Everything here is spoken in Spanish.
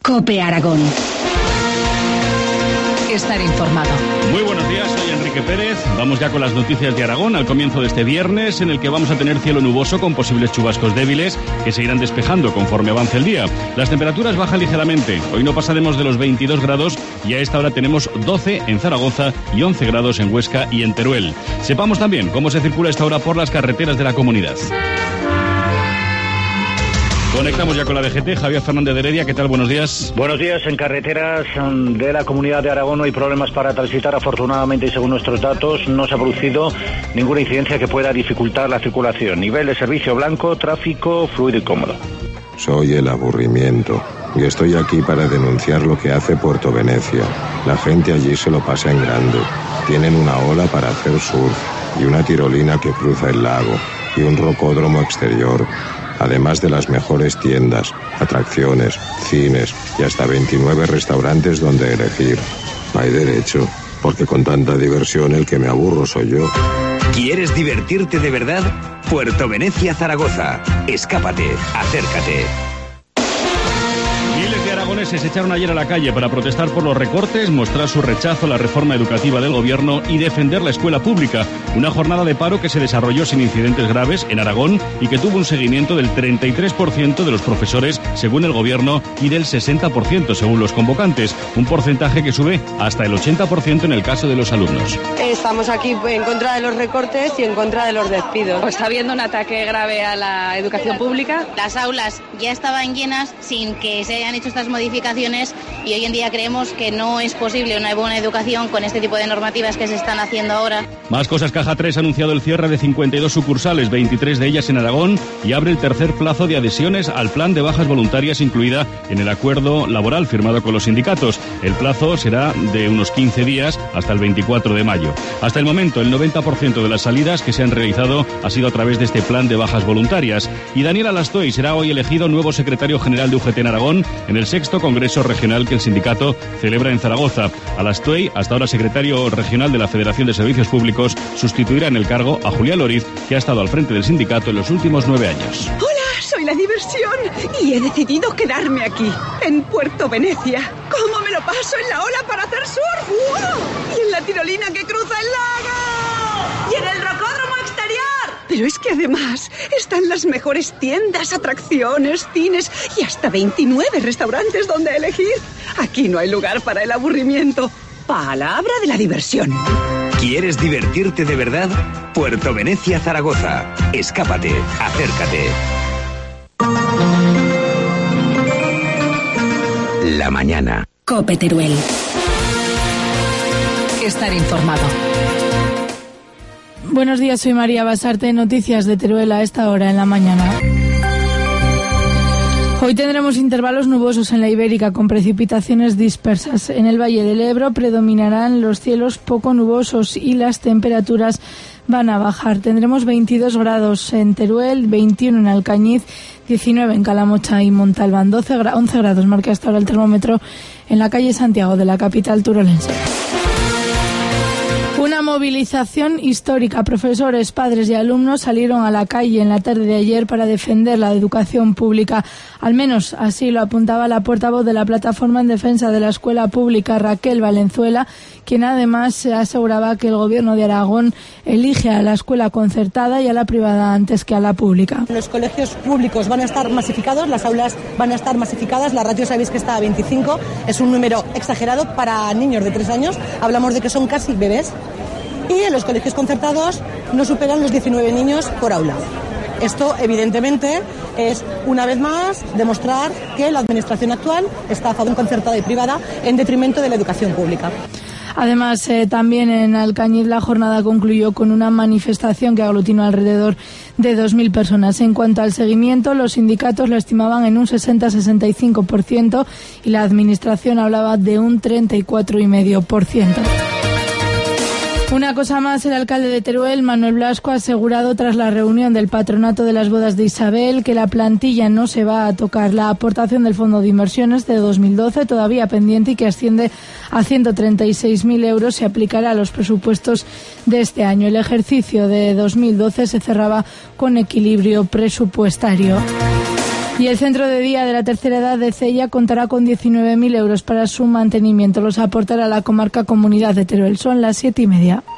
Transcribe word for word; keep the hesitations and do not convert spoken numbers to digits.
COPE Aragón. Estar informado. Muy buenos días, soy Enrique Pérez. Vamos ya con las noticias de Aragón al comienzo de este viernes, en el que vamos a tener cielo nuboso con posibles chubascos débiles que se irán despejando conforme avance el día. Las temperaturas bajan ligeramente. Hoy no pasaremos de los veintidós grados y a esta hora tenemos doce en Zaragoza y once grados en Huesca y en Teruel. Sepamos también cómo se circula esta hora por las carreteras de la comunidad. Conectamos ya con la D G T. Javier Fernández de Heredia, ¿qué tal? Buenos días. Buenos días. En carreteras de la Comunidad de Aragón no hay problemas para transitar. Afortunadamente, y según nuestros datos, no se ha producido ninguna incidencia que pueda dificultar la circulación. Nivel de servicio blanco, tráfico fluido y cómodo. Soy el aburrimiento y estoy aquí para denunciar lo que hace Puerto Venecia. La gente allí se lo pasa en grande. Tienen una ola para hacer surf y una tirolina que cruza el lago y un rocódromo exterior. Además de las mejores tiendas, atracciones, cines y hasta veintinueve restaurantes donde elegir. Hay derecho, porque con tanta diversión el que me aburro soy yo. ¿Quieres divertirte de verdad? Puerto Venecia, Zaragoza. Escápate, acércate. Miles de aragoneses se echaron ayer a la calle para protestar por los recortes, mostrar su rechazo a la reforma educativa del gobierno y defender la escuela pública. Una jornada de paro que se desarrolló sin incidentes graves en Aragón y que tuvo un seguimiento del treinta y tres por ciento de los profesores según el gobierno y del sesenta por ciento según los convocantes. Un porcentaje que sube hasta el ochenta por ciento en el caso de los alumnos. Estamos aquí en contra de los recortes y en contra de los despidos. Pues está habiendo un ataque grave a la educación pública. Las aulas ya estaban llenas sin que se hayan hecho estas modificaciones y hoy en día creemos que no es posible una buena educación con este tipo de normativas que se están haciendo ahora. Más cosas. Caja tres ha anunciado el cierre de cincuenta y dos sucursales, veintitrés de ellas en Aragón, y abre el tercer plazo de adhesiones al plan de bajas voluntarias incluida en el acuerdo laboral firmado con los sindicatos. El plazo será de unos quince días hasta el veinticuatro de mayo. Hasta el momento, el noventa por ciento de las salidas que se han realizado ha sido a través de este plan de bajas voluntarias. Y Daniel Alastoy será hoy elegido nuevo secretario general de U G T en Aragón en el sexto congreso regional que el sindicato celebra en Zaragoza. Alastoy, hasta ahora secretario regional de la Federación de Servicios Públicos, sustituirá en el cargo a Julián Loriz, que ha estado al frente del sindicato en los últimos nueve años. Hola, soy la diversión y he decidido quedarme aquí, en Puerto Venecia. ¿Cómo me lo paso en la ola para hacer surf? ¡Wow! Y en la tirolina que cruza el lago. Y en el rocódromo exterior. Pero es que además están las mejores tiendas, atracciones, cines y hasta veintinueve restaurantes donde elegir. Aquí no hay lugar para el aburrimiento. Palabra de la diversión. ¿Quieres divertirte de verdad? Puerto Venecia, Zaragoza. Escápate, acércate. La mañana. COPE Teruel. Estar informado. Buenos días, soy María Basarte. Noticias de Teruel a esta hora en la mañana. Hoy tendremos intervalos nubosos en la Ibérica con precipitaciones dispersas. En el Valle del Ebro predominarán los cielos poco nubosos y las temperaturas van a bajar. Tendremos veintidós grados en Teruel, veintiuno en Alcañiz, diecinueve en Calamocha y Montalbán, doce, once grados marca hasta ahora el termómetro en la calle Santiago de la capital turolense. Una movilización histórica. Profesores, padres y alumnos salieron a la calle en la tarde de ayer para defender la educación pública. Al menos así lo apuntaba la portavoz de la Plataforma en Defensa de la Escuela Pública, Raquel Valenzuela, quien además aseguraba que el Gobierno de Aragón elige a la escuela concertada y a la privada antes que a la pública. Los colegios públicos van a estar masificados, las aulas van a estar masificadas, la ratio sabéis que está a veinticinco, es un número exagerado para niños de tres años, hablamos de que son casi bebés. Y en los colegios concertados no superan los diecinueve niños por aula. Esto, evidentemente, es, una vez más, demostrar que la administración actual está a favor concertada y privada en detrimento de la educación pública. Además, eh, también en Alcañiz la jornada concluyó con una manifestación que aglutinó alrededor de dos mil personas. En cuanto al seguimiento, los sindicatos lo estimaban en un sesenta a sesenta y cinco por ciento y la administración hablaba de un treinta y cuatro coma cinco por ciento. Una cosa más, el alcalde de Teruel, Manuel Blasco, ha asegurado tras la reunión del patronato de las bodas de Isabel que la plantilla no se va a tocar. La aportación del Fondo de Inversiones de dos mil doce, todavía pendiente y que asciende a ciento treinta y seis mil euros, se aplicará a los presupuestos de este año. El ejercicio de dos mil doce se cerraba con equilibrio presupuestario. Y el centro de día de la tercera edad de Cella contará con diecinueve mil euros para su mantenimiento. Los aportará la comarca Comunidad de Teruel. Son las siete y media.